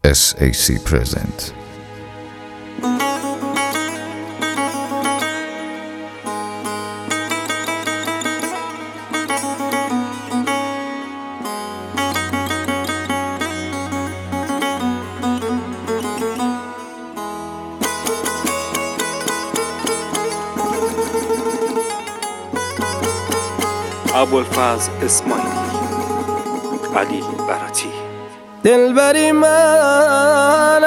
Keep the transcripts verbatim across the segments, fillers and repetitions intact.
S A C present. ابوالفضل اسماعیلی، علی براتی. دلبری من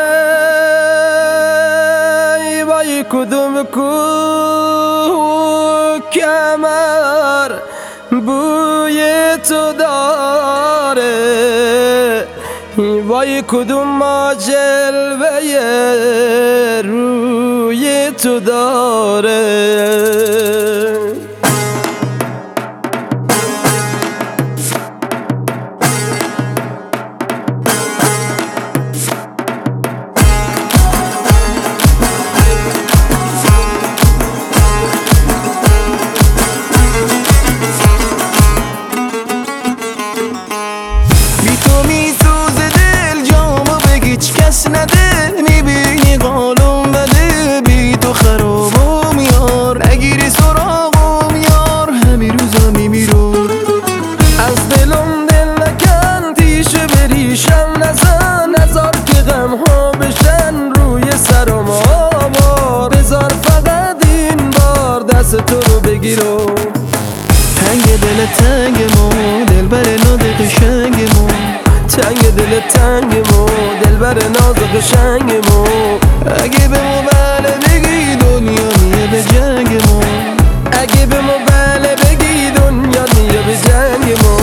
ای وای کدوم کو کمر بوی تو داره، وای کدوم ما جلوه روی تو داره. نده میبینی قالون بده، بی تو خرابم یار، نگیری سراغم یار، همین روزا میمیرم. از دلم دل نکن تیشه بریشم نزن، نزار که غم ها بشن روی سرم آوار، بذار فقط این بار دست تو رو بگیرم. تنگ دل تنگ ما دلبر ناز قشنگ ما، تنگ دل تنگ ما دلبر ناز قشنگ ما. اگه به ما بله بگی دنیا میه به جنگ ما، اگه به ما بله بگی دنیا میه به جنگ ما.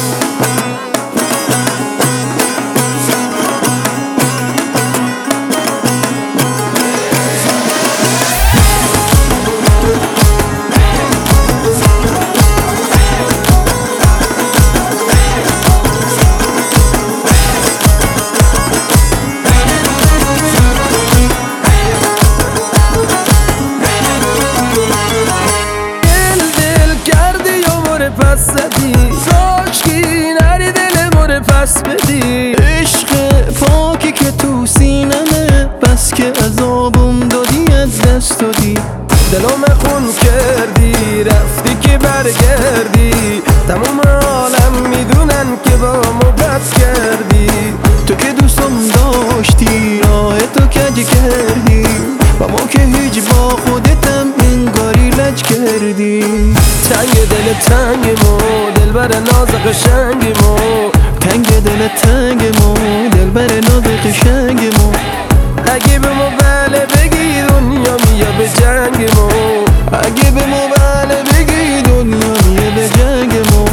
پس زدی کاشکی نری دل مره پس بدی. عشق پاکی که تو سینمه بس که عذابم دادی از دست دادی، دلم خون کردی رفتی که برگردی، تموم عالم میدونن که با ما بد کردی. تو که دوستم داشتی راه تو کج کردی، و ما که هیچ با خودتم انگاری لج کردی. تنگ دل تنگ ما دلبر ناز قشنگ ما، تنگ دل تنگ ما دلبر ناز قشنگ ما. اگه به ما بله بگی دنیا میه به جنگ ما، اگه به ما بله بگی دنیا میه به جنگ ما.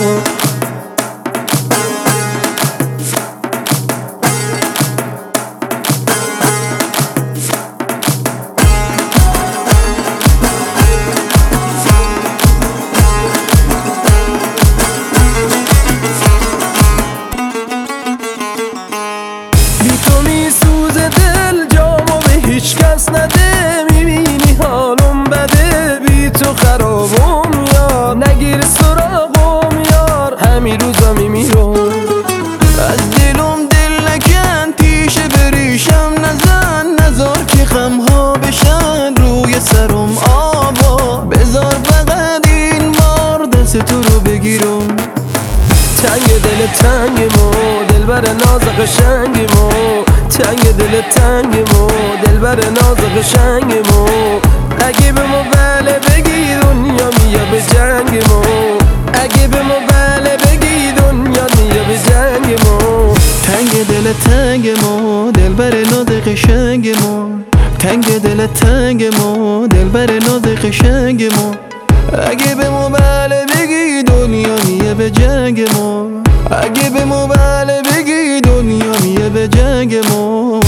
هیچ کس نده میبینی حالم بده، بی تو خرابم یار، نگیر سراغم یار، همین روزا میمیرم. از دلم دل نکن تیشه بریشم نزن، نزار که غمها بشن روی سرم آوا، بذار فقط این بار دست تو رو بگیرم. تنگ دل تنگ ما دلبر ناز قشنگ ما، تنگ دل تنگ ما دلبر ناز قشنگ ما. اگه به ما بله بگی دنیا میه به جنگ ما، اگه به ما بله بگی دنیا میه به جنگ ما. تنگ دل تنگ ما دلبر ناز قشنگ ما، تنگ دل تنگ ما دلبر ناز قشنگ ما. اگه به ما بله بگی دنیا میه به جنگ ما، اگه به ما بله بگی دنیا میه به جنگ ما.